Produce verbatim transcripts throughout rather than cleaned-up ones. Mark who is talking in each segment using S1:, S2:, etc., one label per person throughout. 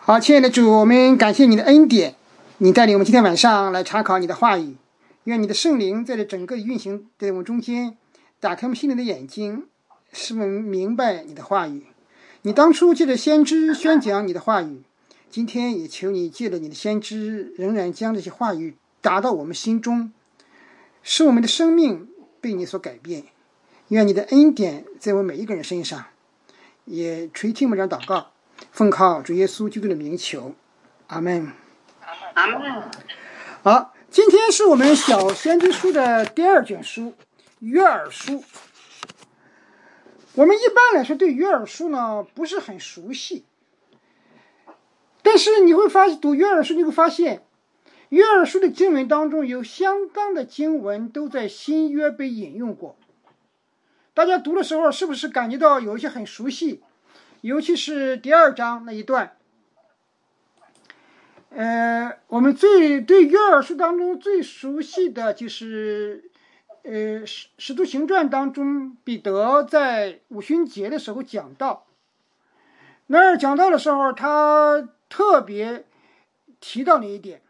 S1: 好，亲爱的主，我们感谢你的恩典，你带领我们今天晚上来查考你的话语。愿你的圣灵在这整个运行在我们中间，打开我们心灵的眼睛，使我们明白你的话语。你当初借着先知宣讲你的话语，今天也求你借着你的先知，仍然将这些话语打到我们心中，使我们的生命被你所改变。愿你的恩典在我们每一个人身上，也垂听我们这祷告，奉靠主耶稣基督的名求，阿门。
S2: 阿门。
S1: 好，今天是我们小先知书的第二卷书，约珥书。我们一般来说对约珥书呢不是很熟悉，但是你会发现读约珥书，你会发现约珥书的经文当中有相当的经文都在新约被引用过。大家读的时候是不是感觉到有一些很熟悉？尤其是第二章那一段，呃，我们最对约珥书当中最熟悉的就是呃，使使徒行传当中，彼得在五旬节的时候讲道，那儿讲道的时候，他特别提到了一点，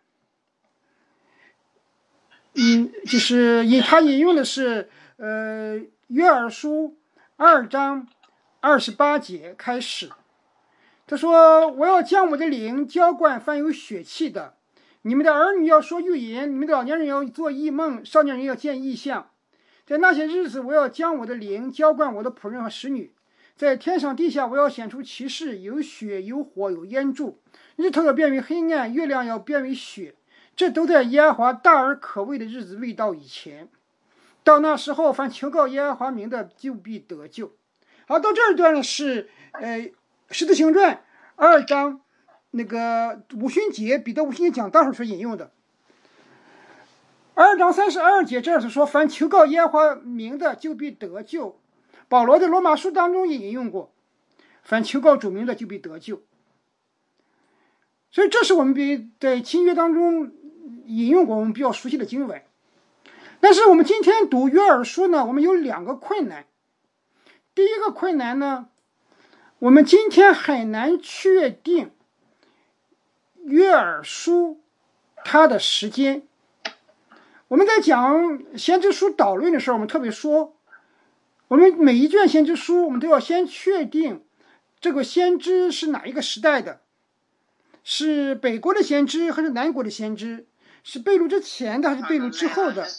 S1: 嗯，就是引他引用的是呃约珥书二章二十八节开始，他说：“我要将我的灵浇灌凡有血气的。你们的儿女要说预言，你们的老年人要做异梦，少年人要见异象。在那些日子，我要将我的灵浇灌我的仆人和使女。在天上地下，我要显出奇事，有血，有火，有烟柱。日头要变为黑暗，月亮要变为血。这都在耶和华大而可畏的日子未到以前。到那时候，凡求告耶和华名的，就必得救。”好，到这一段呢是呃《使徒行传》二章。那个五旬节，彼得五旬节讲道时所引用的二章三十二节，这是说凡求告耶和华名的，就必得救。保罗在罗马书当中也引用过，凡求告主名的，就必得救。所以这是我们比在新约当中引用过我们比较熟悉的经文。但是我们今天读约珥书呢，我们有两个困难。第一个困难呢，我们今天很难确定约珥书它的时间。我们在讲先知书导论的时候，我们特别说，我们每一卷先知书，我们都要先确定这个先知是哪一个时代的，是北国的先知还是南国的先知，是被掳之前的还是被掳之后的。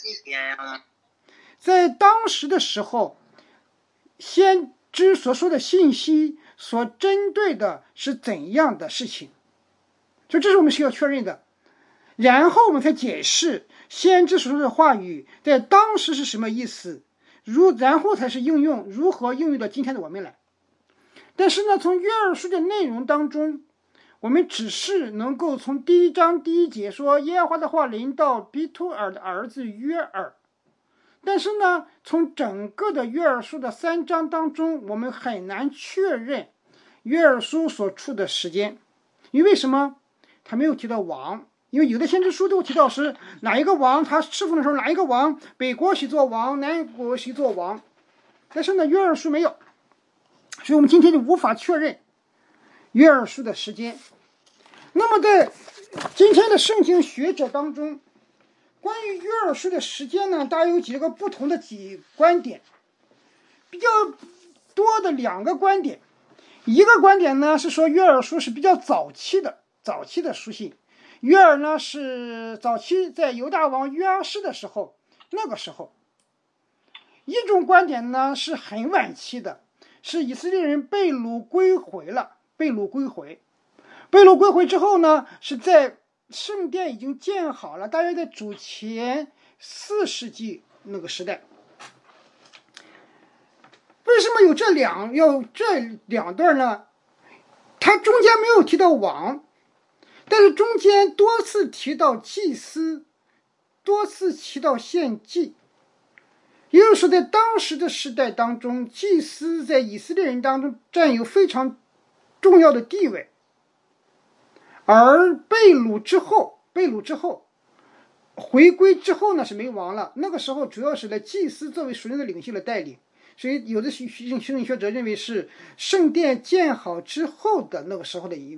S1: 在当时的时候，先知所说的信息所针对的是怎样的事情，所以这是我们需要确认的。然后我们才解释先知所说的话语在当时是什么意思，如然后才是应用，如何应用到今天的我们来。但是呢，从约珥书的内容当中，我们只是能够从第一章第一节说耶和华的话临到比图尔的儿子约珥，但是呢，从整个的约珥书的三章当中，我们很难确认约珥书所处的时间。因为什么？他没有提到王，因为有的先知书都提到是哪一个王，他侍奉的时候哪一个王，北国谁做王，南国谁做王，但是呢，约珥书没有，所以我们今天就无法确认约珥书的时间。那么在今天的圣经学者当中，关于约珥书的时间呢，大家有几个不同的几观点，比较多的两个观点。一个观点呢是说约珥书是比较早期的早期的书信，约珥呢是早期在犹大王约阿施的时候，那个时候。一种观点呢是很晚期的，是以色列人被掳归回了，被掳归回，被掳归回之后呢，是在圣殿已经建好了，大约在主前四世纪那个时代。为什么有这两要这两段呢？它中间没有提到王，但是中间多次提到祭司，多次提到献祭。也就是说，在当时的时代当中，祭司在以色列人当中占有非常重要的地位。而被掳之后，被掳之后，回归之后呢是没王了。那个时候主要是来祭司作为属灵的领袖的带领。所以有的修修正学者认为是圣殿建好之后的那个时候的一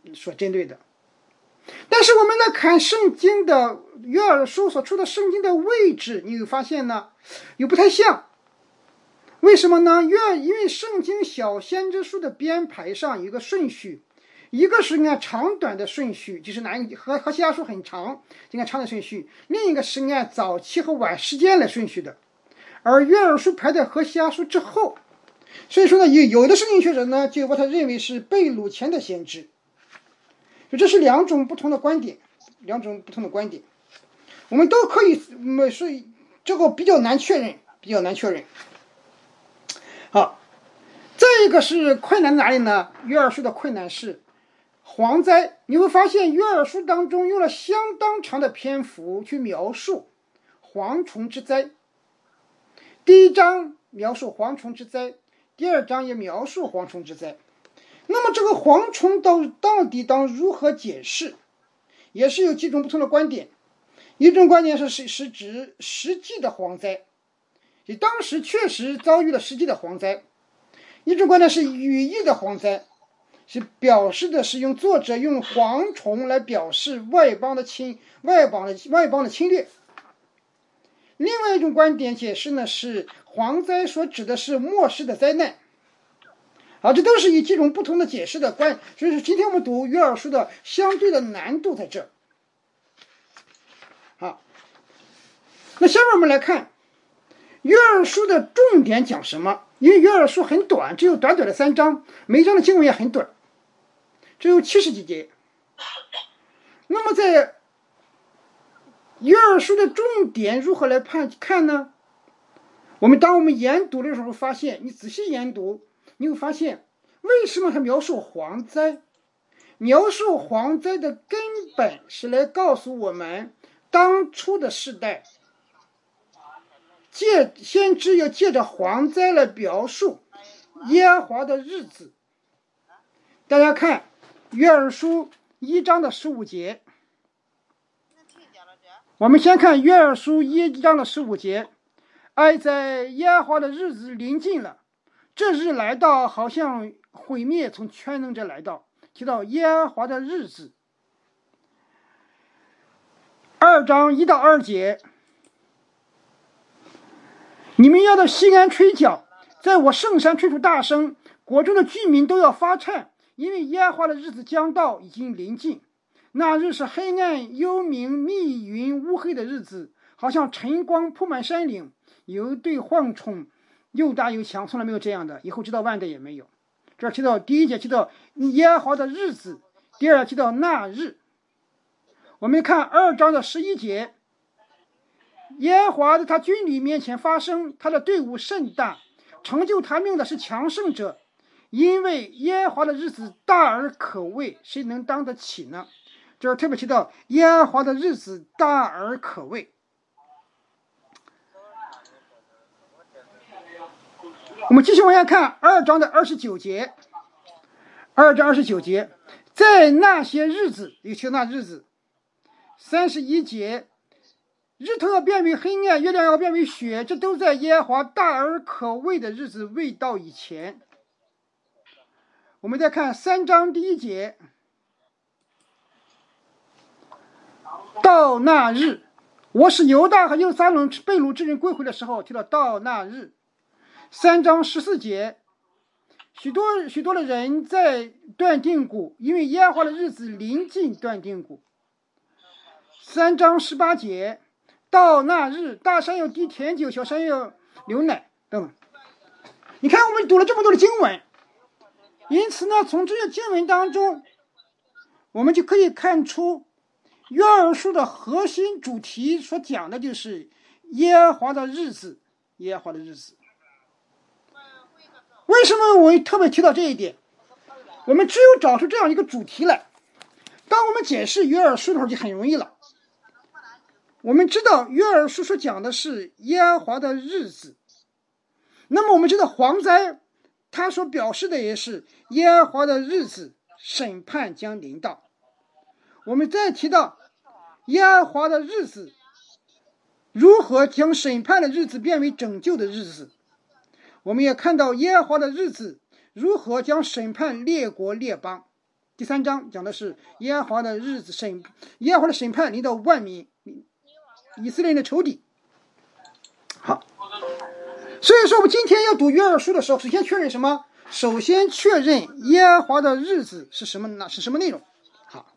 S1: 所针对的。但是我们来看圣经的约珥书所处的圣经的位置，你会发现呢，又不太像。为什么呢？约因为圣经小先知书的编排上有一个顺序，一个是按长短的顺序，就是哪一个和和其他书很长，就按长的顺序；另一个是按早期和晚时间来顺序的。而约珥书排在和西阿书之后，所以说呢，有有的圣经学者呢就把它认为是被掳前的先知。就这是两种不同的观点，两种不同的观点，我们都可以，嗯，所以这个比较难确认，比较难确认。好，再一个是困难哪里呢？约珥书的困难是蝗灾，你会发现约珥书当中用了相当长的篇幅去描述蝗虫之灾。第一章描述蝗虫之灾，第二章也描述蝗虫之灾。那么这个蝗虫到到底当如何解释，也是有几种不同的观点。一种观点是是是指实际的蝗灾，就当时确实遭遇了实际的蝗灾；一种观点是语义的蝗灾，是表示的是用作者用蝗虫来表示外邦的侵外邦的外邦的侵略。另外一种观点解释呢，是蝗灾所指的是末世的灾难。好，这都是以几种不同的解释的观，所以说今天我们读约珥书的相对的难度在这。好，那下面我们来看约珥书的重点讲什么？因为约珥书很短，只有短短的三章，每一章的经文也很短，只有七十几节。那么在约珥书的重点如何来判看呢？我们当我们研读的时候发现，你仔细研读，你会发现为什么他描述蝗灾？描述蝗灾的根本是来告诉我们，当初的世代借先知要借着蝗灾来表述耶和华的日子。大家看约珥书一章的十五节，我们先看约珥书一章的十五节，哀哉，耶和华的日子临近了，这日来到，好像毁灭从全能者来到。提到耶和华的日子。二章一到二节，你们要到西安吹角，在我圣山吹出大声，国中的居民都要发颤，因为耶和华的日子将到，已经临近。那日是黑暗幽冥密云乌黑的日子，好像晨光铺满山岭，有一对蝗虫又大又强，从来没有这样的，以后直到万代也没有。这儿提到第一节提到耶和华的日子，第二提到那日。我们看二章的十一节，耶和华在他军旅面前发声，他的队伍甚大，成就他命的是强盛者，因为耶和华的日子大而可畏，谁能当得起呢？这儿特别提到耶和华的日子大而可畏。我们继续往下看二章的二十九节，二章二十九节，在那些日子，有提那日子。三十一节，日头要变为黑暗，月亮要变为雪，这都在耶和华大而可畏的日子未到以前。我们再看三章第一节，到那日，我使犹大和耶路撒冷被掳之人归回的时候，提到到那日。三章十四节，许多许多的人在断定谷，因为耶和华的日子临近断定谷。三章十八节，到那日，大山要滴甜酒，小山要流奶，等等。你看，我们读了这么多的经文，因此呢，从这些经文当中，我们就可以看出约珥书的核心主题所讲的就是耶和华的日子，耶和华的日子。为什么我特别提到这一点？我们只有找出这样一个主题来，当我们解释约珥书的时候就很容易了。我们知道约珥书所讲的是耶和华的日子，那么我们知道蝗灾它所表示的也是耶和华的日子，审判将临到。我们再提到耶和华的日子如何将审判的日子变为拯救的日子，我们也看到耶和华的日子如何将审判列国列邦。 第三章讲的是耶和华的日子审，耶和华的审判临到万民，以色列人的仇敌。好，所以说我们今天要读约珥书的时候，首先确认什么？首先确认耶和华的日子是什么呢？是什么内容？好，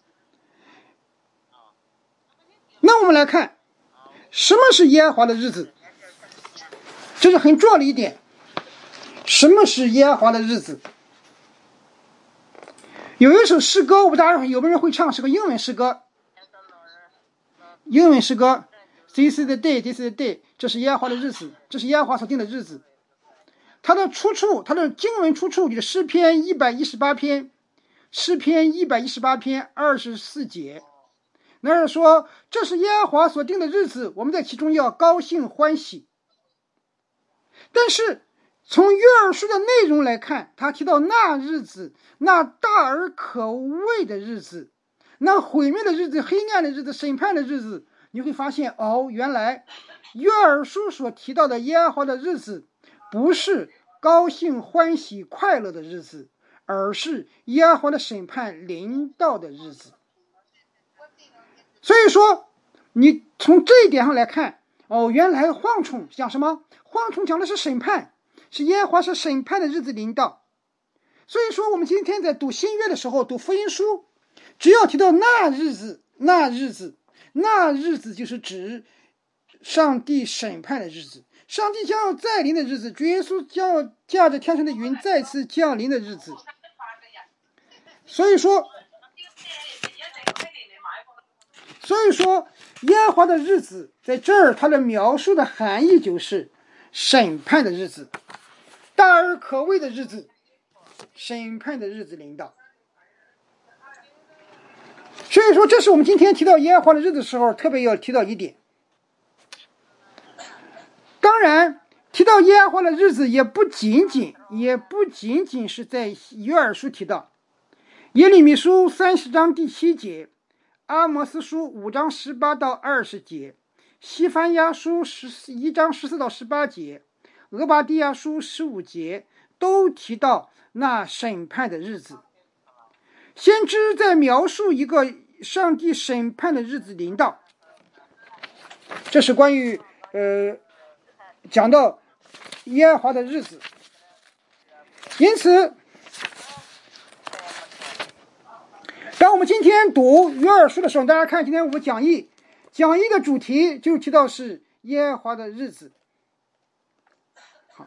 S1: 那我们来看什么是耶和华的日子，这是很重要的一点。什么是耶和华的日子？有一首诗歌，我不知道有没有人会唱，是个英文诗歌。英文诗歌 This is the day, this is the day， 这是耶和华的日子，这是耶和华所定的日子。它的出处，它的经文出处就是诗篇一百一十八篇，诗篇一百一十八篇二十四节。那是说，这是耶和华所定的日子，我们在其中要高兴欢喜。但是从约珥书的内容来看，他提到那日子，那大而可畏的日子，那毁灭的日子，黑暗的日子，审判的日子，你会发现，哦，原来约珥书所提到的耶和华的日子，不是高兴欢喜快乐的日子，而是耶和华的审判临到的日子。所以说，你从这一点上来看，哦，原来蝗虫讲什么？蝗虫讲的是审判，是耶和华是审判的日子临到。所以说，我们今天在读新约的时候，读福音书，只要提到那日子，那日子，那日子就是指上帝审判的日子，上帝将要再临的日子，主耶稣将要驾着天上的云再次降临的日子。所以说，所以说耶和华的日子在这儿，它的描述的含义就是审判的日子，大而可畏的日子，审判的日子临到。所以说，这是我们今天提到耶和华的日子的时候特别要提到一点。当然，提到耶和华的日子也不仅仅也不仅仅是在约珥书提到，耶利米书三十章第七节，阿摩斯书五章十八到二十节，西番雅书十一章十四到十八节，俄巴底亚书十五节，都提到那审判的日子。先知在描述一个上帝审判的日子临到，这是关于呃讲到耶和华的日子。因此，当我们今天读约珥书的时候，大家看今天我们讲义，讲义的主题就提到是耶和华的日子。好，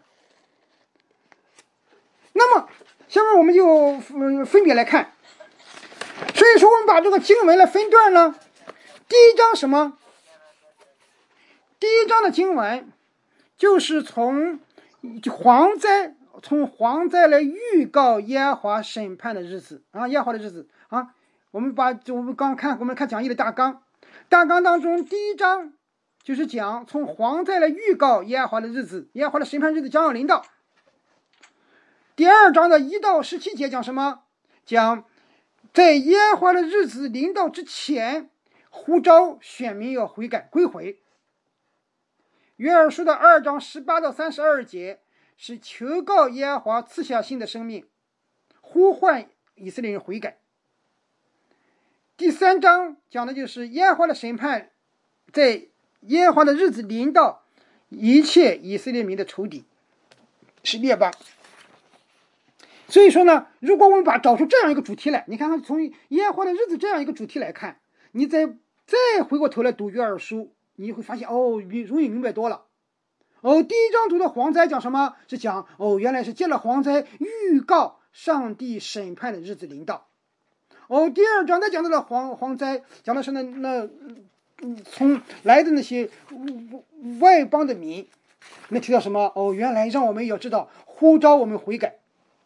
S1: 那么下面我们就、呃、分别来看。所以说我们把这个经文来分段呢，第一章什么？第一章的经文就是从蝗灾，从蝗灾来预告耶和华审判的日子啊，耶和华的日子啊。我们把我们刚看，我们看讲义的大纲，大纲当中第一章就是讲从蝗灾来预告耶和华的日子，耶和华的审判日子将要临到。第二章的一到十七节讲什么？讲在耶和华的日子临到之前，呼召选民要悔改归回。约珥书的二章十八到三十二节是求告耶和华赐下新的生命，呼唤以色列人悔改。第三章讲的就是耶和华的审判，在耶和华的日子临到一切以色列民的仇敌，是列邦。所以说呢，如果我们把找出这样一个主题来，你看看从耶和华的日子这样一个主题来看，你再再回过头来读约珥书，你会发现哦，容易明白多了。哦，第一章读的蝗灾讲什么？是讲哦，原来是借了蝗灾预告上帝审判的日子临到。哦，第二章再讲到了蝗蝗灾，讲的是那那嗯从来的那些外邦的民，那提到什么？哦，原来让我们要知道呼召我们悔改，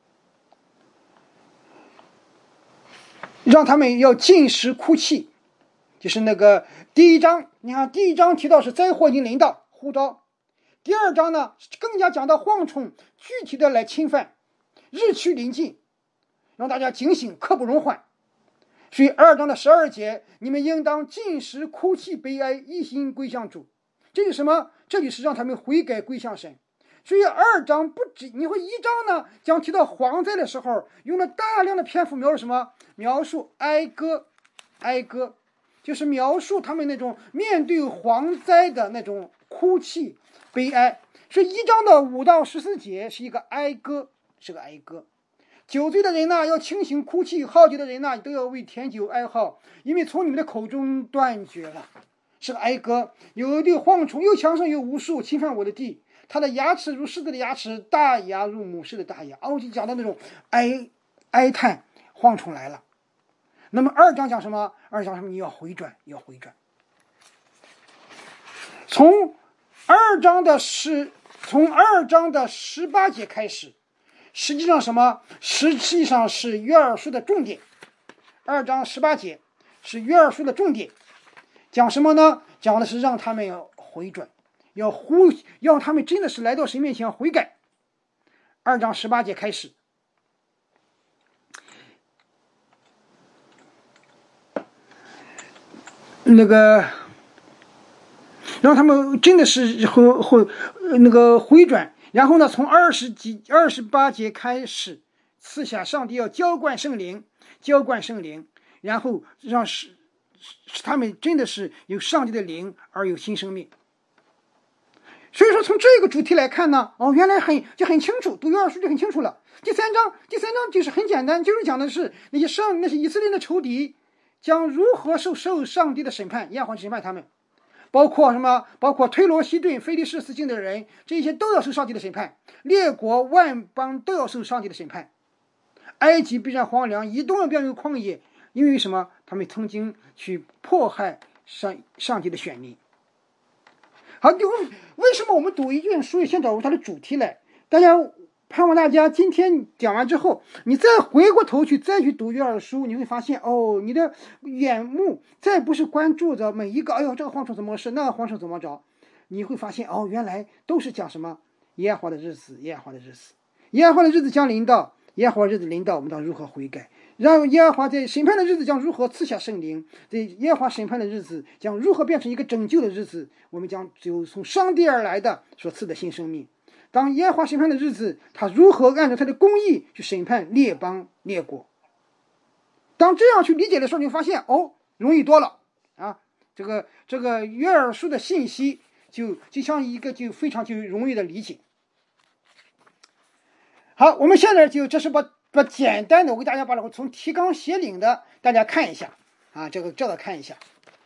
S1: 让他们要禁食哭泣。就是那个第一章，你看第一章提到是灾祸已经临到，呼召。第二章呢更加讲到蝗虫具体的来侵犯，日趋临近，让大家警醒，刻不容缓。所以二章的十二节，你们应当禁食哭泣悲哀，一心归向主。这是什么？这里是让他们悔改归向神。 所以二章不止，你会一章呢将提到蝗灾的时候，用了大量的篇幅描述什么？描述哀歌，哀歌就是描述他们那种面对蝗灾的那种哭泣、悲哀。所以一章的五到十四节是一个哀歌，是个哀歌。酒醉的人呢要清醒哭泣，好酒的人呢都要为甜酒哀号，因为从你们的口中断绝了，是个哀歌。有的蝗虫，又墙上有无数侵犯我的地，他的牙齿如狮子的牙齿，大牙如母狮的大牙。哦，就讲到那种哀哀叹，蝗虫来了。那么二章讲什么？二章什么？你要回转，要回转。从二章的十，从二章的十八节开始，实际上什么？实际上是约珥书的重点。二章十八节是约珥书的重点，讲什么呢？讲的是让他们要回转，要呼，要他们真的是来到神面前悔改。二章十八节开始。那个让他们真的是会会那个回转，然后呢，从二十几二十八节开始，赐下上帝要浇灌圣灵，浇灌圣灵，然后让使使他们真的是有上帝的灵而有新生命。所以说，从这个主题来看呢，哦，原来很就很清楚，读约珥书就很清楚了。第三章，第三章就是很简单，就是讲的是那些上那些以色列的仇敌将如何受受上帝的审判，耶和华审判他们，包括什么？包括推罗、西顿、非利士四境的人，这些都要受上帝的审判。列国万邦都要受上帝的审判。埃及必然荒凉，以东要变为旷野，因为什么？他们曾经去迫害上上帝的选民。好，就为什么我们读一卷书先找出它的主题来？大家盼望大家今天讲完之后，你再回过头去再去读约珥书，你会发现哦，你的眼目再不是关注着每一个，哎呦，这个蝗虫怎么是，那个蝗虫怎么着，你会发现哦，原来都是讲什么耶和华的日子，耶和华的日子，耶和华的日子将临到，耶和华日子临到，我们当如何悔改？然后耶和华在审判的日子将如何赐下圣灵？在耶和华审判的日子将如何变成一个拯救的日子？我们将只有从上帝而来的所赐的新生命。当耶和华审判的日子，他如何按照他的公义去审判列邦列国？当这样去理解的时候，你会发现哦，容易多了啊！这个这个约珥书的信息就就像一个就非常就容易的理解。好，我们现在就这是把把简单的我给大家把它从提纲挈领的大家看一下啊，这个这个看一下。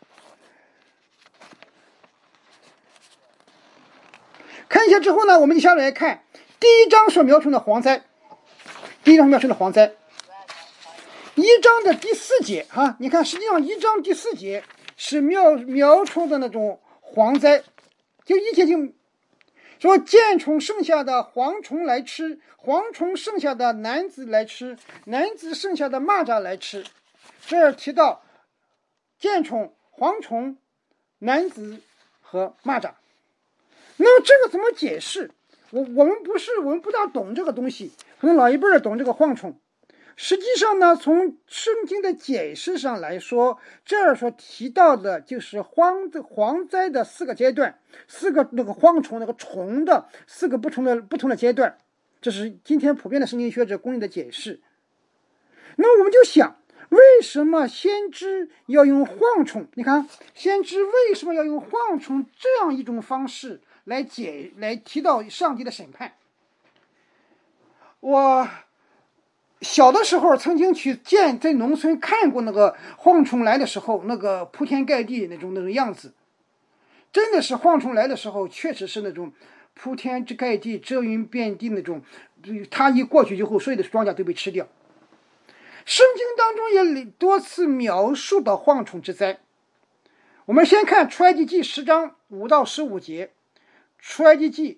S1: 看一下之后呢，我们就下来看第一章所描述的蝗灾。第一章描述的蝗灾，一章的第四节啊，你看，实际上一章第四节是描描述的那种蝗灾，就一节就说见虫剩下的蝗虫来吃，蝗虫剩下的男子来吃，男子剩下的蚂蚱来吃。这儿提到见虫、蝗虫、男子和蚂蚱。那么这个怎么解释？我我们不是我们不大懂这个东西，可能老一辈儿懂这个蝗虫。实际上呢，从圣经的解释上来说，这儿所提到的就是蝗蝗灾的四个阶段，四个那个蝗虫那个虫的四个不同的不同的阶段，这是今天普遍的圣经学者公认的解释。那我们就想，为什么先知要用蝗虫？你看，先知为什么要用蝗虫这样一种方式来解来提到上帝的审判？我小的时候曾经去见在农村看过那个蝗虫来的时候，那个铺天盖地那种那种样子，真的是蝗虫来的时候，确实是那种铺天盖地、遮云遍地那种，它一过去之后，所有的庄稼都被吃掉。圣经当中也多次描述到蝗虫之灾。我们先看出埃及记十章五到十五节，出埃及记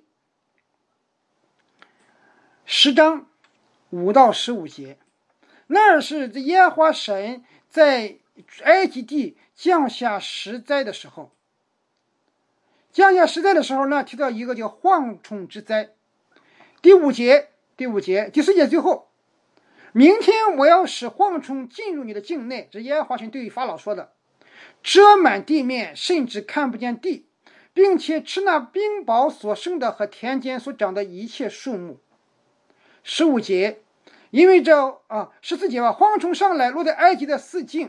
S1: 十章五到十五节，那是耶和华神在埃及地降下十灾的时候，降下十灾的时候呢，提到一个叫蝗虫之灾。第五节，第五节，第四节最后，明天我要使蝗虫进入你的境内，这耶和华神对法老说的，遮满地面，甚至看不见地， 并且吃那冰雹所生的和田间所长的一切树木。十五节，因为这啊十四节吧，蝗虫上来，落在埃及的四境，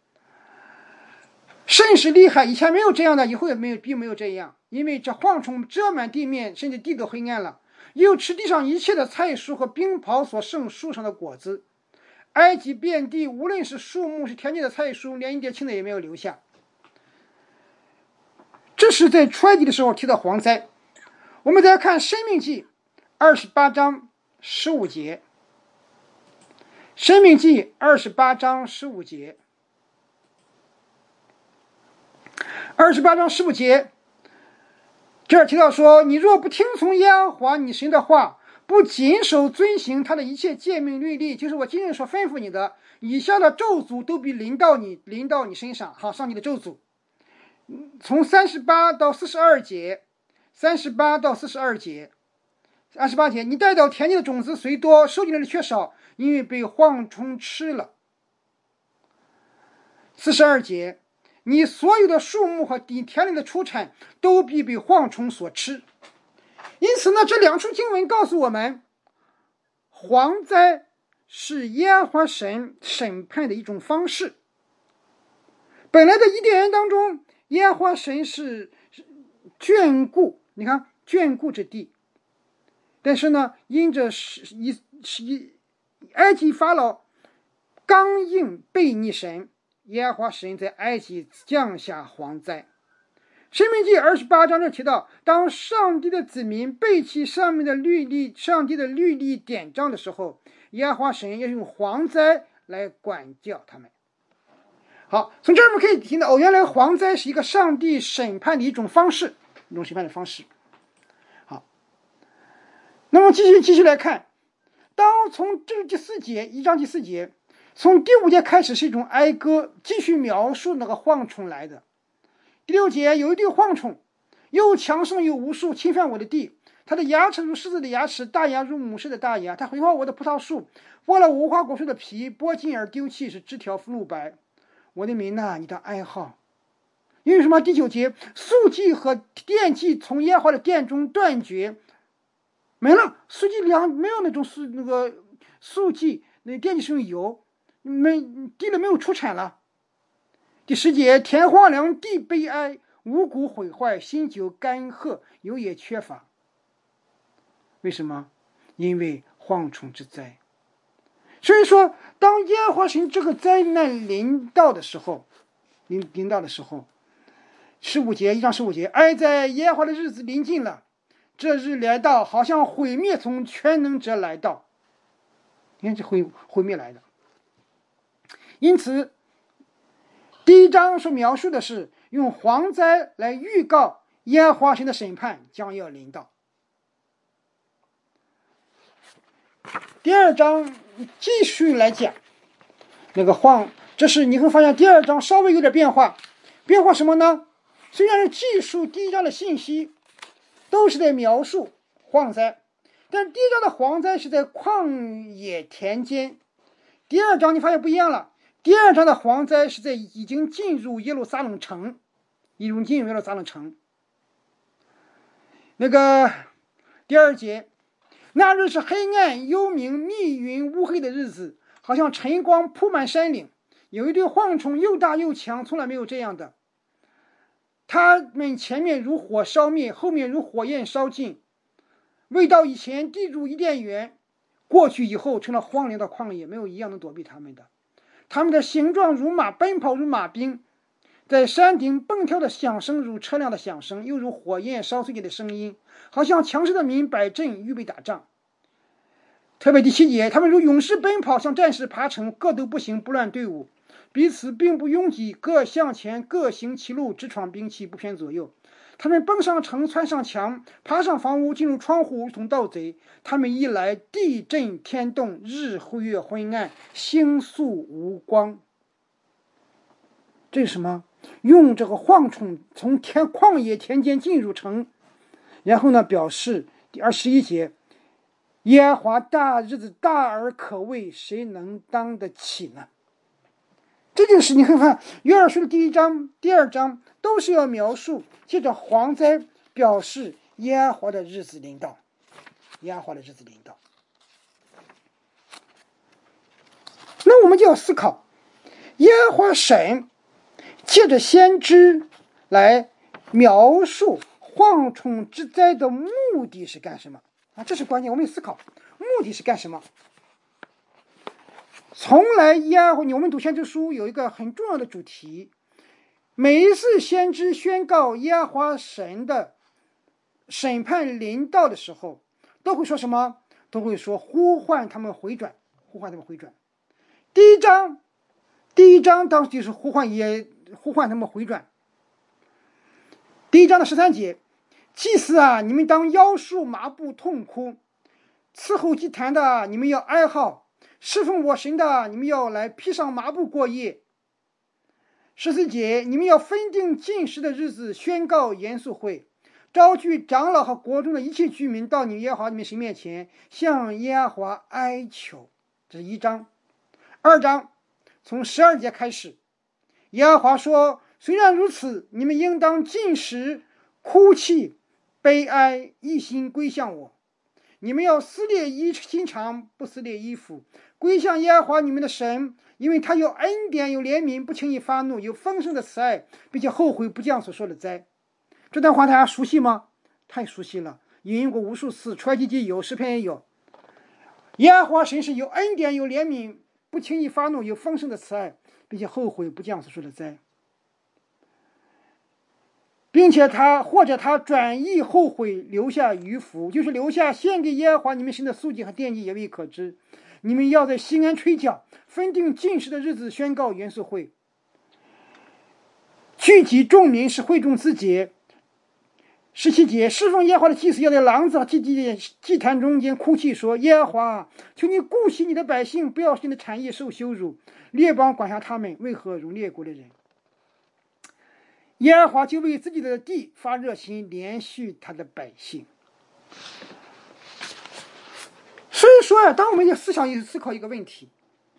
S1: 甚是厉害。以前没有这样的，以后也没有，并没有这样。因为这蝗虫遮满地面，甚至地都黑暗了，又吃地上一切的菜蔬和冰雹所生树上的果子。埃及遍地，无论是树木，是田间的菜蔬，连一点青的也没有留下。这是在出埃及的时候提到蝗灾。我们再看申命记二十八章十五节，申命记二十八章十五节，二十八章十五节，这儿提到说，你若不听从耶和华你神的话，不谨守遵行他的一切诫命律例，就是我今日所吩咐你的，以下的咒诅都必临到你，临到你身上。好，上帝的咒诅，从三十八到四十二节，三十八到四十二节，二十八节，你带到田地的种子虽多，收进来的却少，因为被蝗虫吃了。四十二节，你所有的树木和地田里的出产都必被蝗虫所吃。因此呢，这两处经文告诉我们，蝗灾是耶和华神审判的一种方式。本来的伊甸园当中，耶和华神是眷顾，你看眷顾之地，但是呢，因着一一埃及法老刚硬悖逆神，耶和华神在埃及降下蝗灾。申命记二十八章这提到，当上帝的子民背弃上面的律例，上帝的律例典章的时候，耶和华神要用蝗灾来管教他们。好，从这儿我们可以听到，哦，原来蝗灾是一个上帝审判的一种方式，一种审判的方式。好，那么继续继续来看，当从这第四节，一章第四节，从第五节开始是一种哀歌，继续描述那个蝗虫来的。第六节，有一对蝗虫，又强盛又无数，侵犯我的地。它的牙齿如狮子的牙齿，大牙如母狮的大牙。它毁坏我的葡萄树，剥了无花果树的皮，剥尽而丢弃，是枝条露白。我的民呐，你的哀号。因为什么？第九节，素祭和奠祭从耶和华的殿中断绝，没了。素祭两没有那种素那个素祭，那奠祭是用油，没地里没有出产了。第十节，田荒凉，地悲哀，五谷毁坏，新酒干涸，油也缺乏。为什么？因为蝗虫之灾。所以说，当耶和华神这个灾难临到的时候，临临到的时候，十五节一章十五节，哀哉，耶和华的日子临近了，这日来到，好像毁灭从全能者来到。你看这毁毁灭来的。因此第一章所描述的是用蝗灾来预告耶和华神的审判将要临到。第二章继续来讲那个蝗，这是你会发现第二章稍微有点变化。变化什么呢？虽然是记述第一章的信息，都是在描述蝗灾，但是第一章的蝗灾是在旷野田间，第二章你发现不一样了。第二章的蝗灾是在已经进入耶路撒冷城，已经进入耶路撒冷城。那个第二节，那日是黑暗、幽冥、密云、乌黑的日子，好像晨光铺满山岭。有一对蝗虫，又大又强，从来没有这样的。它们前面如火烧灭，后面如火焰烧尽。未到以前，地主伊甸园，过去以后成了荒凉的旷野，没有一样能躲避他们的。他们的形状如马，奔跑如马兵，在山顶蹦跳的响声如车辆的响声，又如火焰烧碎的声音，好像强势的民摆阵预备打仗。特别第七节，他们如勇士奔跑，像战士爬城，各都不行，不乱队伍，彼此并不拥挤，各向前，各行其路，直闯兵器，不偏左右。他们蹦上城，窜上墙，爬上房屋，进入窗户，如同盗贼。他们一来，地震天动，日月昏暗，星宿无光。这是什么？用这个蝗虫从田旷野田间进入城，然后呢，表示第二十一节，耶和华大日子大而可畏，谁能当得起呢？ 这就是你看看约珥书的第一章、第二章都是要描述借着蝗灾表示耶和华的日子临到，耶和华的日子临到。那我们就要思考，耶和华神借着先知来描述蝗虫之灾的目的是干什么啊？这是关键，我们要思考目的是干什么。从来耶和华，我们读先知书有一个很重要的主题，每一次先知宣告耶和华神的审判临到的时候，都会说什么？都会说呼唤他们回转，呼唤他们回转。第一章，第一章当时就是呼唤也呼唤他们回转。第一章的十三节，祭司啊，你们当腰束麻布痛哭；伺候祭坛的，你们要哀号；侍奉我神的，你们要来披上麻布过夜。十四节，你们要分定禁食的日子，宣告严肃会，召聚长老和国中的一切居民到你耶和华你们神面前，向耶和华哀求。这是一章。二章从十二节开始，耶和华说：虽然如此，你们应当禁食、哭泣、悲哀，一心归向我。你们要撕裂衣心肠，不撕裂衣服，归向耶和华你们的神，因为他有恩典，有怜悯，不轻易发怒，有丰盛的慈爱，并且后悔不降所说的灾。这段话大家熟悉吗？太熟悉了，引用过无数次，出埃及记有，诗篇也有。耶和华神是有恩典，有怜悯，不轻易发怒，有丰盛的慈爱，并且后悔不降所说的灾。并且他或者他转意后悔，留下余福，就是留下献给耶和华你们神的素祭和奠祭，也未可知。你们要在西安吹角，分定禁食的日子，宣告元素会，聚集众民，是会众自洁。十七节，侍奉耶和华的祭司要在廊子和祭祭祭坛中间哭泣说：耶和华，求你顾惜你的百姓，不要使你的产业受羞辱，列邦管辖他们，为何如列国的人？耶和华就为自己的地发热心，连续他的百姓。所以说呀、啊，当我们要思想一思考一个问题：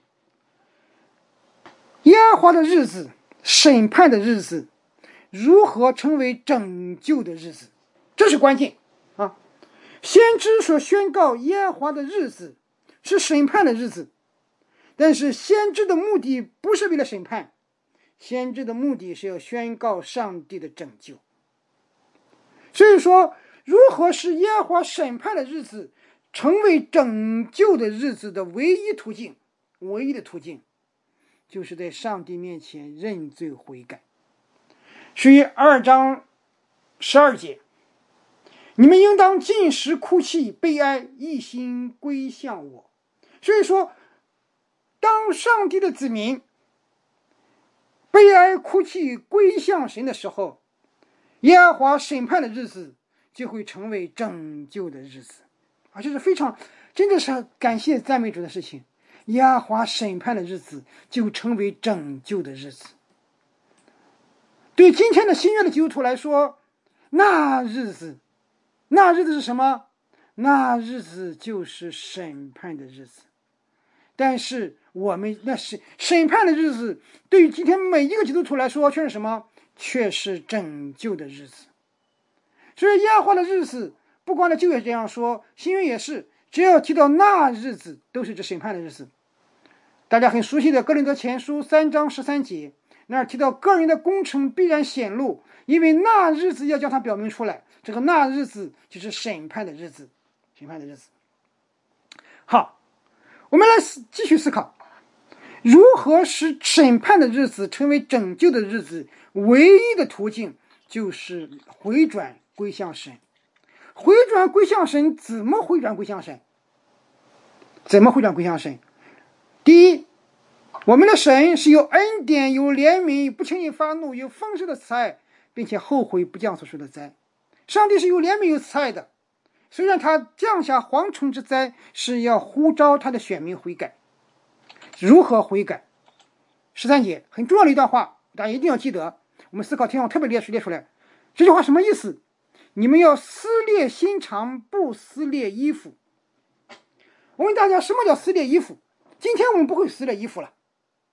S1: 耶和华的日子、审判的日子，如何成为拯救的日子？这是关键啊！先知所宣告耶和华的日子是审判的日子，但是先知的目的不是为了审判。先知的目的是要宣告上帝的拯救。所以说，如何使耶和华审判的日子成为拯救的日子的唯一途径，唯一的途径，就是在上帝面前认罪悔改。所以二章十二节，你们应当禁食、哭泣、悲哀，一心归向我。所以说，当上帝的子民悲哀哭泣归向神的时候，耶和华审判的日子就会成为拯救的日子啊！这是非常真的是感谢赞美主的事情。耶和华审判的日子就成为拯救的日子。对今天的新约的基督徒来说，那日子那日子是什么？那日子就是审判的日子。但是我们那是审判的日子，对于今天每一个基督徒来说，却是什么？却是拯救的日子。所以耶和华的日子，不光的旧约这样说，新约也是，只要提到那日子，都是指审判的日子。大家很熟悉的哥林多前书三章十三节，那儿提到个人的工程必然显露，因为那日子要将它表明出来。这个那日子就是审判的日子，审判的日子。好，我们来继续思考，如何使审判的日子成为拯救的日子？唯一的途径就是回转归向神。回转归向神，怎么回转归向神？怎么回转归向神？第一，我们的神是有恩典、有怜悯、不轻易发怒、有丰盛的慈爱，并且后悔不降所说的灾。上帝是有怜悯、有慈爱的，虽然他降下蝗虫之灾，是要呼召他的选民悔改。如何悔改？十三节很重要的一段话，大家一定要记得。我们思考天上特别列出列出来，这句话什么意思？你们要撕裂心肠，不撕裂衣服。我问大家，什么叫撕裂衣服？今天我们不会撕裂衣服了，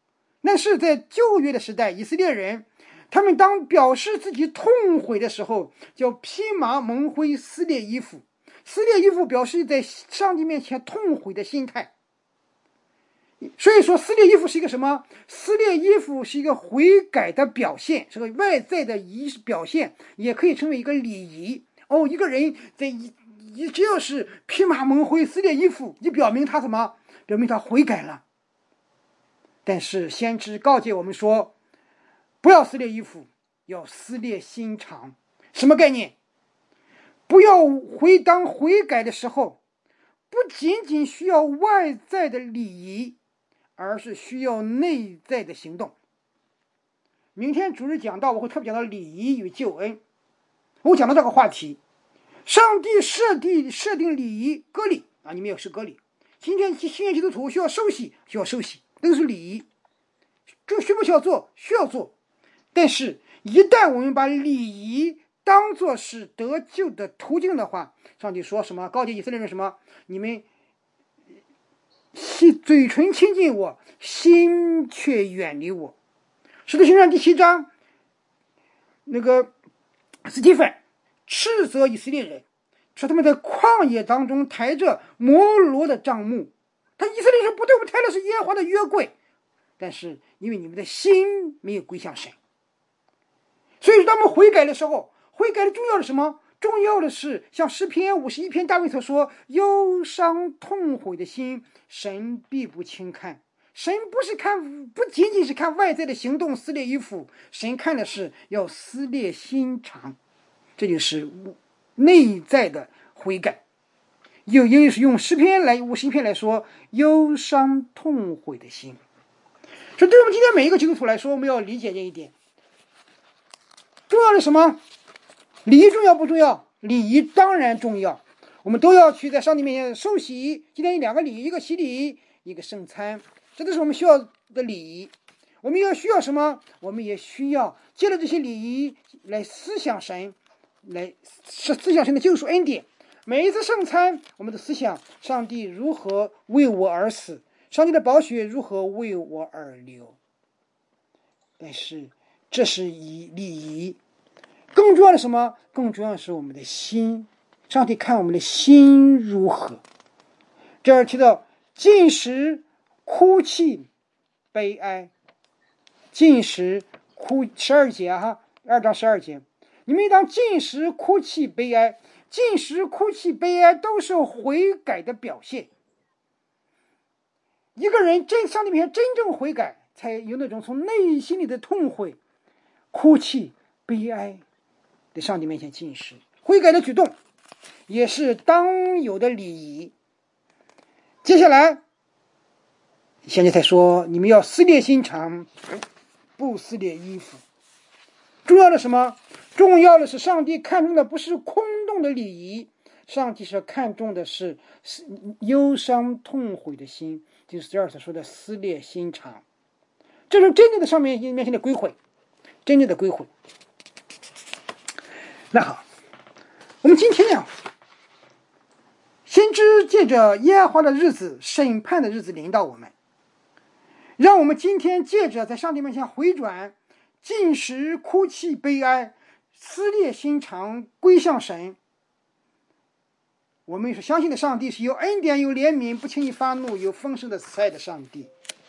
S1: 那是在旧约的时代，以色列人他们当表示自己痛悔的时候，叫披麻蒙灰，撕裂衣服。撕裂衣服表示在上帝面前痛悔的心态。所以说撕裂衣服是一个什么？撕裂衣服是一个悔改的表现，是个外在的仪表现，也可以称为一个礼仪。哦，一个人在一只要是披麻蒙灰撕裂衣服，就表明他什么？表明他悔改了。但是先知告诫我们说，不要撕裂衣服，要撕裂心肠。什么概念？不要回当悔改的时候，不仅仅需要外在的礼仪，而是需要内在的行动。明天主日讲到，我会特别讲到礼仪与救恩。我讲到这个话题，上帝设定设定礼仪割礼啊，你们也是割礼。今天新约基督徒需要受洗，需要受洗，都是礼仪。这需不需要做？需要做。但是，一旦我们把礼仪当作是得救的途径的话，上帝说什么？告诫以色列人什么？你们嘴唇亲近我，心却远离我。使徒行传第七章，那个斯蒂芬斥责以色列人，说他们在旷野当中抬着摩罗的帐幕。他以色列人说，不对，我们抬的是耶和华的约柜，但是因为你们的心没有归向神，所以当我们悔改的时候，悔改的重要的什么？重要的是像诗篇五十一篇大卫所说，忧伤痛悔的心，神必不轻看。神不是看，不仅仅是看外在的行动撕裂衣服，神看的是要撕裂心肠，这就是内在的悔改。又又是用诗篇来五十一篇来说，忧伤痛悔的心。所以对我们今天每一个基督徒来说，我们要理解这一点。重要的什么？礼仪重要不重要？礼仪当然重要，我们都要去在上帝面前受洗。今天有两个礼仪，一个洗礼，一个圣餐，这都是我们需要的礼仪。我们要需要什么？我们也需要借着这些礼仪来思想神，来思想神的救赎恩典。每一次圣餐，我们的思想上帝如何为我而死，上帝的宝血如何为我而流。但是这是以礼仪，更重要的什么？更重要的是我们的心，上帝看我们的心如何。这儿提到禁食、哭泣、悲哀。禁食、哭十二节哈，二章十二节，你们当禁食、哭泣、悲哀。禁食、哭泣、悲哀都是悔改的表现。一个人真上帝面前真正悔改，才有那种从内心里的痛悔、哭泣、悲哀，在上帝面前进食。悔改的举动也是当有的礼仪。接下来现在才说，你们要撕裂心肠，不撕裂衣服。重要的什么？重要的是上帝看重的不是空洞的礼仪，上帝是看重的是忧伤痛悔的心，就是这儿所说的撕裂心肠。这是真正的上面面前的归悔，真正的归悔。那好，我们今天呀，先知借着耶和华的日子、审判的日子临到我们，让我们今天借着在上帝面前回转，禁食、哭泣、悲哀，撕裂心肠，归向神。我们是相信的上帝是有恩典、有怜悯、不轻易发怒、有丰盛的慈爱的上帝。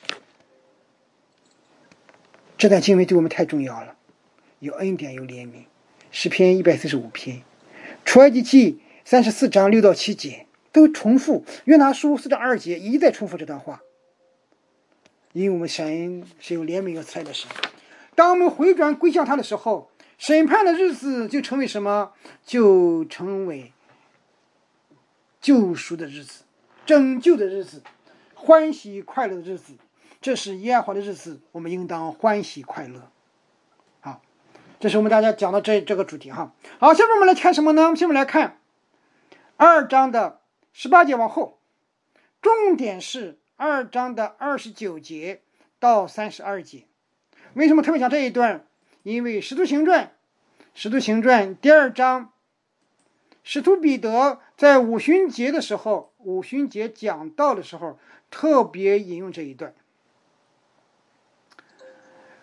S1: 这段经文对我们太重要了，有恩典，有怜悯。诗篇一百四十五篇，出埃及记三十四章六到七节都重复，约拿书四章二节一再重复这段话。因为我们神是有怜悯、有慈爱的神。当我们回转归向他的时候，审判的日子就成为什么？就成为救赎的日子，拯救的日子，欢喜快乐的日子。这是耶和华的日子，我们应当欢喜快乐。好，这是我们大家讲的这这个主题哈。好，下面我们来看什么呢？下面来看二章的十八节往后，重点是二章的二十九节到三十二节。为什么特别讲这一段？因为使徒行传使徒行传第二章，使徒彼得在五旬节的时候，五旬节讲道的时候，特别引用这一段。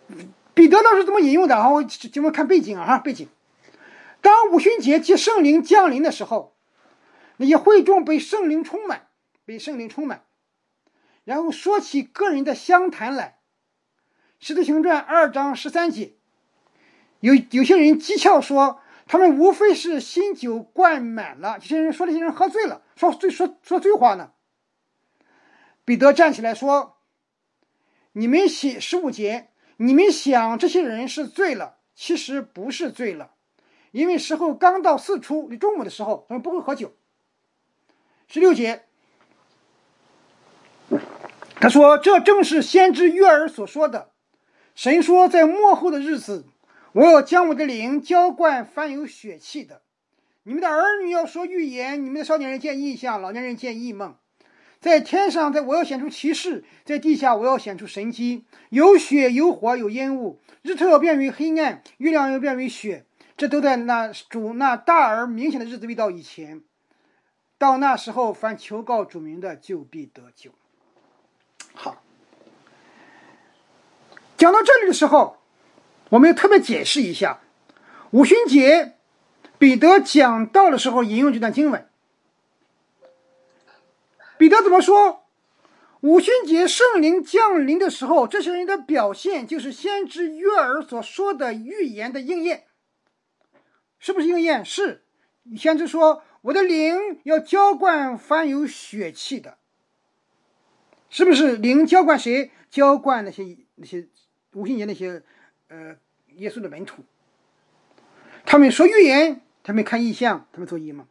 S1: 彼得当时怎么引用的？我咱们看背景啊，背景。当五旬节即圣灵降临的时候，那些会众被圣灵充满，被圣灵充满，然后说起个人的相谈来。使徒行传二章十三节，有有些人讥诮说，他们无非是新酒灌满了，这些人说这些人喝醉了，说醉说说醉话呢。彼得站起来说：“你们写十五节，你们想这些人是醉了，其实不是醉了，因为时候刚到四初，中午的时候，他们不会喝酒。”十六节，他说：“这正是先知约珥所说的。神说，在末后的日子，我要将我的灵浇灌凡有血气的。你们的儿女要说预言，你们的少年人见异象，老年人见异梦。在天上，在我要显出奇事；在地下，我要显出神迹。有血，有火，有烟雾，日头要变为黑暗，月亮要变为血。这都在那主那大而明显的日子未到以前。到那时候，凡求告主名的，就必得救。”好。讲到这里的时候，我们要特别解释一下，五旬节彼得讲道的时候引用这段经文。彼得怎么说？五旬节圣灵降临的时候，这些人的表现就是先知约珥所说的预言的应验。是不是应验？是。先知说，我的灵要浇灌凡有血气的。是不是灵浇灌谁？浇灌那些那些五旬节那些呃耶稣的门徒。他们说预言，他们看异象，他们做异梦。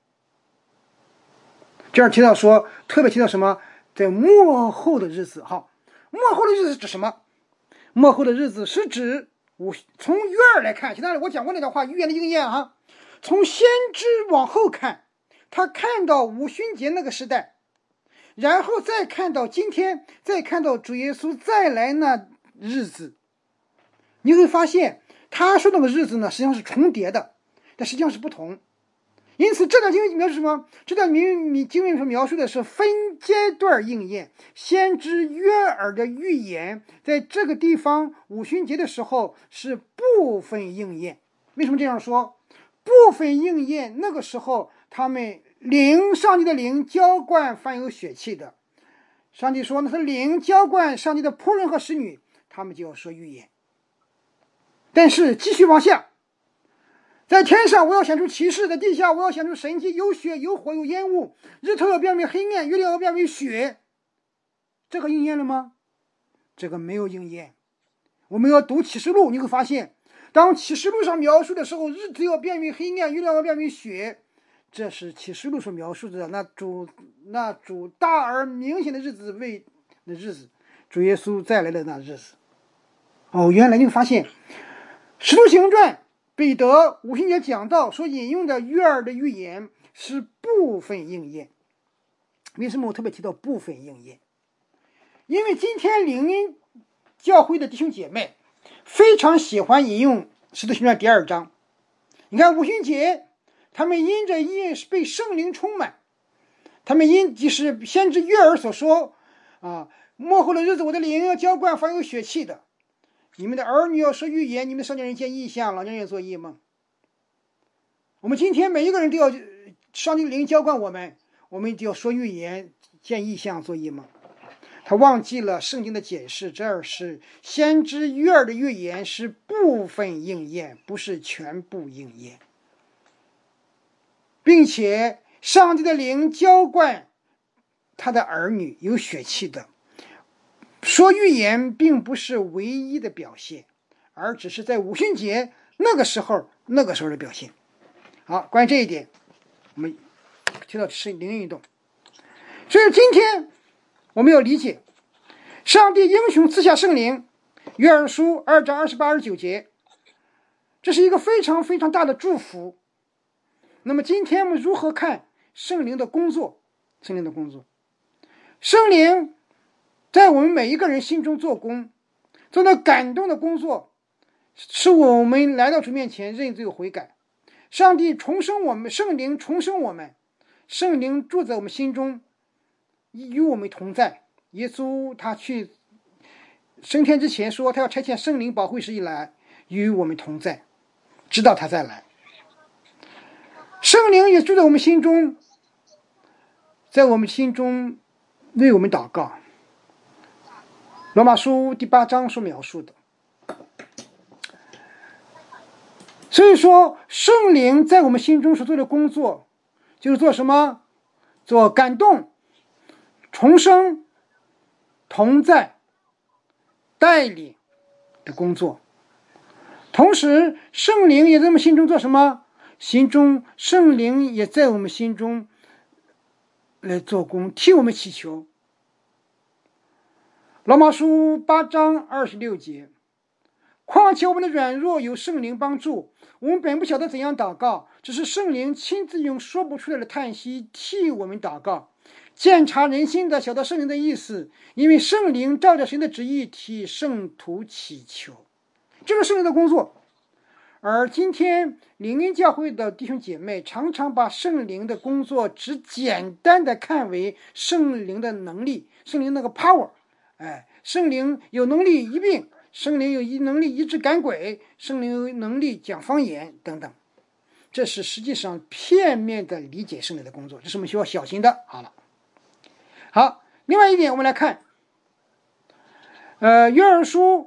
S1: 这儿提到说，特别提到什么？在末后的日子。哈，末后的日子指什么？末后的日子是指五从约珥来看，现在我讲过那段话，预言的应验哈。从先知往后看，他看到五旬节那个时代，然后再看到今天，再看到主耶稣再来那日子，你会发现他说那个日子呢，实际上是重叠的，但实际上是不同。因此这段经文描述什么？这段经文所描述的是分阶段应验。先知约珥的预言在这个地方五旬节的时候是部分应验。为什么这样说？部分应验，那个时候他们灵，上帝的灵浇灌凡有血气的。上帝说那是灵浇灌上帝的仆人和使女，他们就要说预言。但是继续往下，在天上我要显出奇事，在地下我要显出神迹，有血有火有烟雾，日头要变为黑暗，月亮要变为血。这个应验了吗？这个没有应验。我们要读启示录，你会发现当启示录上描述的时候，日子要变为黑暗，月亮要变为血，这是启示录所描述的那主那主大而明显的日子为的日子，主耶稣再来的那日子。哦，原来你会发现使徒行传彼得五旬节讲道所引用的约珥的预言是部分应验。为什么我特别提到部分应验？因为今天灵恩教会的弟兄姐妹非常喜欢引用使徒行传第二章。你看五旬节，他们因着因被圣灵充满，他们因就是先知约珥所说啊，末后的日子我的灵要浇灌凡有血气的，你们的儿女要说预言，你们的少年人见异象，老年人做异梦。我们今天每一个人都要上帝的灵浇灌我们，我们就要说预言，见异象，做异梦。他忘记了圣经的解释，这儿是先知约珥的预言是部分应验，不是全部应验，并且上帝的灵浇灌他的儿女有血气的。说预言并不是唯一的表现，而只是在五旬节那个时候那个时候的表现。好，关于这一点我们提到是灵运动。所以今天我们要理解上帝英雄赐下圣灵，约珥书二章二十八二十九节，这是一个非常非常大的祝福。那么今天我们如何看圣灵的工作？圣灵的工作，圣灵在我们每一个人心中做工，做那感动的工作，使我们来到主面前认罪悔改。上帝重生我们，圣灵重生我们，圣灵住在我们心中，与我们同在。耶稣他去升天之前说他要差遣圣灵保惠师一来与我们同在，直到他再来。圣灵也住在我们心中，在我们心中为我们祷告。罗马书第八章所描述的。所以说圣灵在我们心中所做的工作就是做什么？做感动、重生、同在、带领的工作。同时圣灵也在我们心中做什么？心中圣灵也在我们心中来做工，替我们祈求。罗马书八章二十六节，况且我们的软弱有圣灵帮助，我们本不晓得怎样祷告，只是圣灵亲自用说不出来的叹息替我们祷告。鉴察人心的，晓得圣灵的意思，因为圣灵照着神的旨意替圣徒祈求。这是圣灵的工作。而今天灵恩教会的弟兄姐妹常常把圣灵的工作只简单的看为圣灵的能力，圣灵那个 power， 哎，圣灵有能力医病，圣灵有能力医治赶鬼，圣灵有能力讲方言等等。这是实际上片面的理解圣灵的工作，这是我们需要小心的。好了，好，另外一点我们来看，呃，约珥书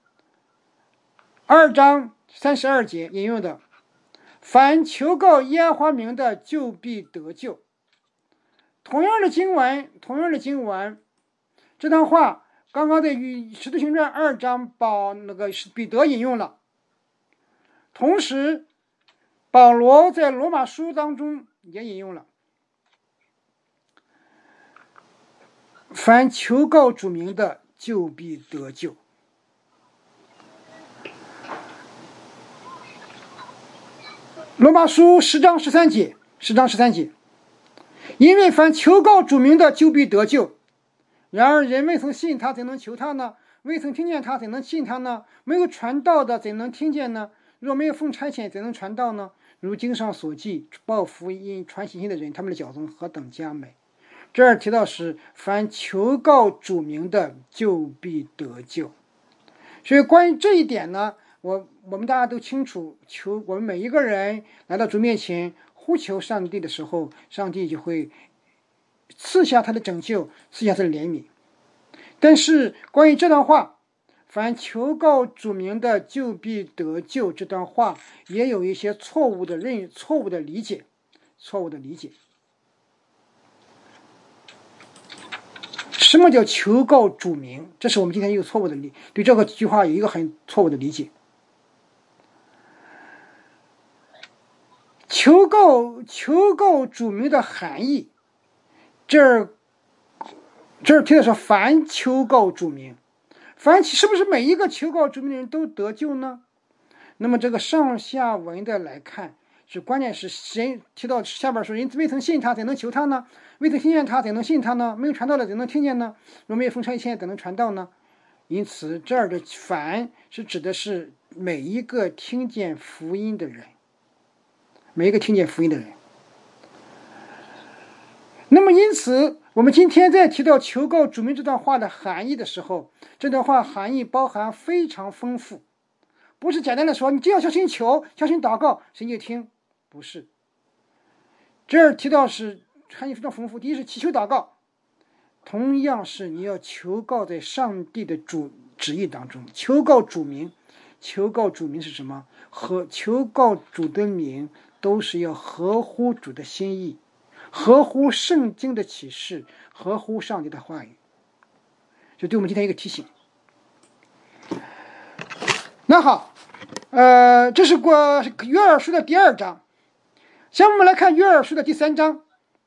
S1: 二章三十二节引用的，凡求告耶和华名的，就必得救。同样的经文，同样的经文，这段话刚刚在《使徒行传》二章把那个彼得引用了，同时保罗在罗马书当中也引用了，凡求告主名的，就必得救。罗马书十章十三节，十章十三节，因为凡求告主名的，就必得救。然而人未曾信他，怎能求他呢？未曾听见他，怎能信他呢？没有传道的，怎能听见呢？若没有奉差遣，怎能传道呢？如经上所记，报福音、传信心的人，他们的脚踪何等佳美。这儿提到是凡求告主名的，就必得救。所以关于这一点呢，我我们大家都清楚，求我们每一个人来到主面前呼求上帝的时候，上帝就会赐下他的拯救，赐下他的怜悯。但是关于这段话，凡求告主名的，就必得救，这段话也有一些错误的认错误的理解错误的理解。什么叫求告主名？这是我们今天有错误的理对这个句话有一个很错误的理解。求告求告主名的含义，这儿这儿提的是凡求告主名，凡是不是每一个求告主名的人都得救呢？那么这个上下文的来看，是关键是谁提到下边说，人未曾信他，怎能求他呢？未曾听见他，怎能信他呢？没有传道的，怎能听见呢？若没有奉差遣，怎能传道呢？因此这儿的凡是指的是每一个听见福音的人，每一个听见福音的人。那么因此我们今天在提到求告主名这段话的含义的时候，这段话含义包含非常丰富，不是简单的说你只要相信求，相信祷告神就听，不是。这儿提到是含义非常丰富。第一是祈求祷告，同样是你要求告在上帝的主旨意当中，求告主名。求告主名是什么？和求告主的名都是要合乎主的心意，合乎圣经的启示，合乎上帝的话语。就对我们今天一个提醒。那好，呃，这是过约珥书的第二章。下面我们来看约珥书的第三章。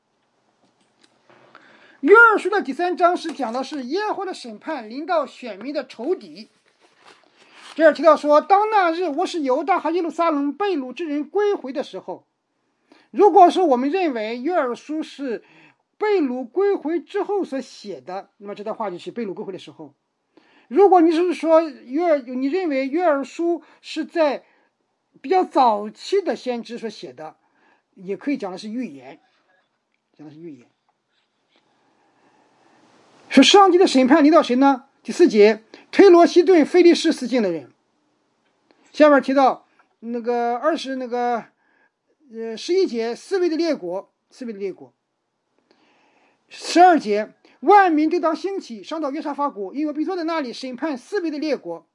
S1: 约珥书的第三章是讲的是耶和华的审判临到选民的仇敌。这儿提到说，当那日我使犹大和耶路撒冷被掳之人归回的时候，如果说我们认为约珥书是被掳归回之后所写的，那么这段话就是被掳归回的时候。如果你是说约你认为约珥书是在比较早期的先知所写的，也可以讲的是预言，讲的是预言。说上帝的审判临到谁呢？ 第四节，推罗、西顿、非利士四境的人。下面提到那个二十那个呃十一节，四位的列国，四位的列国。十二节，万民都当兴起，上到约沙法谷，因为必坐在那里审判四位的列国。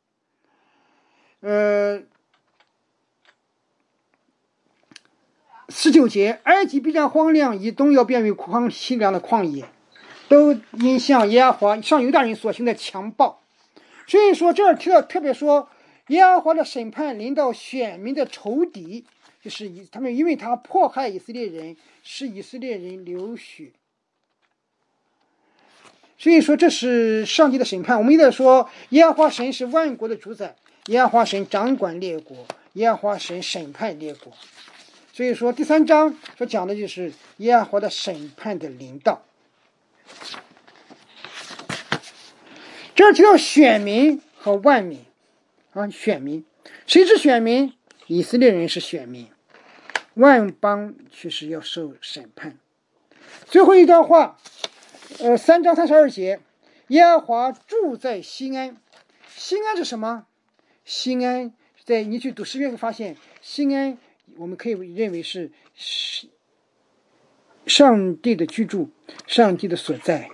S1: 呃，十九节，埃及必然荒凉，以东要变为荒凄凉的旷野，都因向耶和华上犹大人所行的强暴。所以说这儿提到特别说，耶和华的审判临到选民的仇敌，就是以他们因为他迫害以色列人，使以色列人流血。所以说这是上帝的审判。我们一直说耶和华神是万国的主宰，耶和华神掌管列国，耶和华神审判列国。所以说第三章所讲的就是耶和华的审判的临到。这儿提到选民和万民啊，选民，谁是选民？以色列人是选民，万邦却是要受审判。最后一段话，呃，三章三十二节，耶和华住在西安。西安是什么？西安在你去读诗篇会发现，西安我们可以认为是上帝的居住，上帝的所在。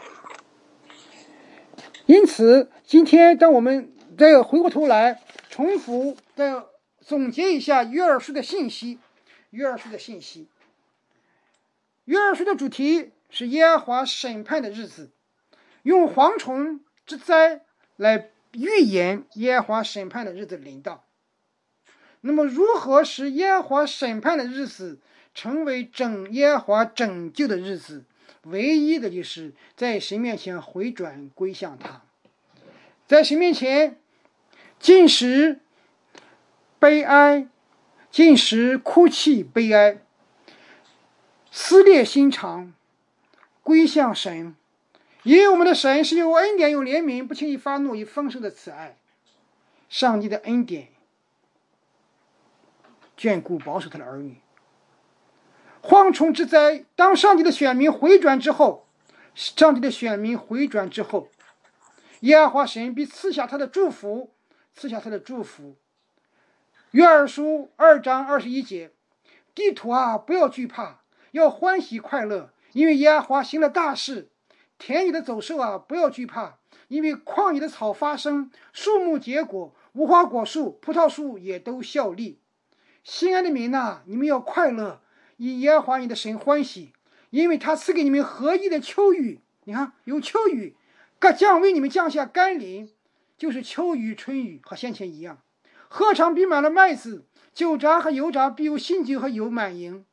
S1: 因此今天当我们再回过头来重复再总结一下约珥书的信息，约珥书的信息约珥书的主题是耶和华审判的日子，用蝗虫之灾来预言耶和华审判的日子临到。那么如何使耶和华审判的日子成为整耶和华拯救的日子？唯一的就是在神面前回转归向他，在神面前禁食悲哀，禁食哭泣悲哀，撕裂心肠，归向神。因为我们的神是有恩典有怜悯，不轻易发怒，有丰盛的慈爱。上帝的恩典眷顾保守他的儿女。蝗虫之灾，当上帝的选民回转之后，上帝的选民回转之后，耶和华神必赐下他的祝福，赐下他的祝福。约珥书二章二十一节，地土啊，不要惧怕，要欢喜快乐，因为耶和华行了大事。田里的走兽啊，不要惧怕，因为旷野的草发生，树木结果，无花果树、葡萄树也都效力。西安的民呐，你们要快乐，以耶和华你的神欢喜，因为他赐给你们合一的秋雨。你看有秋雨，各降为你们降下甘霖，就是秋雨春雨，和先前一样。禾场必满了麦子，酒榨和油榨必有新酒和油满盈。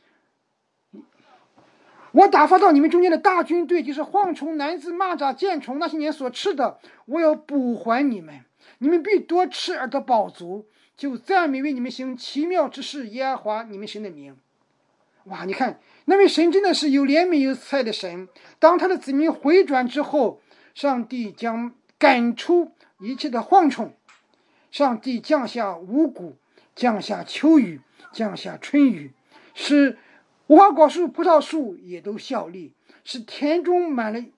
S1: 我打发到你们中间的大军队，就是蝗虫、南子、蚂蚱、箭虫，那些年所吃的，我要补还你们，你们必多吃而得饱足，就赞美为你们行奇妙之事，耶和华你们神的名。哇，你看那位神真的是有怜悯有慈爱的神。当他的子民回转之后，上帝将赶出一切的蝗虫，上帝降下五谷，降下秋雨，降下春雨，使无花果树、葡萄树也都效力，使田中满了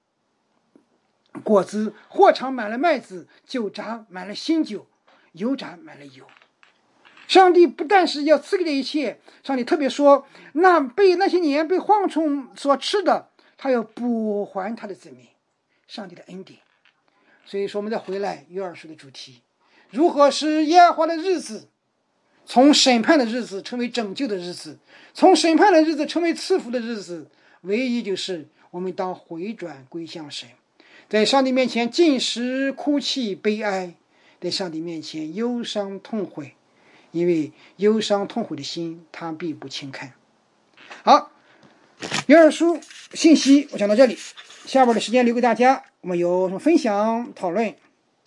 S1: 果子，货场满了麦子，酒榨满了新酒，油榨满了油。上帝不但是要赐给这一切，上帝特别说，那被那些年被蝗虫所吃的，他要补还他的子民，上帝的恩典。所以说我们再回来约珥书的主题，如何使耶和华的日子从审判的日子成为拯救的日子，从审判的日子成为赐福的日子，唯一就是我们当回转归向神，在上帝面前禁食哭泣悲哀，在上帝面前忧伤痛悔，因为忧伤痛悔的心他必不轻看。好，约珥书信息我讲到这里，下边的时间留给大家，我们有什么分享讨论。